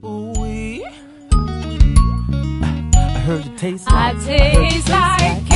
Ooh-wee. I heard it tastes like, I taste like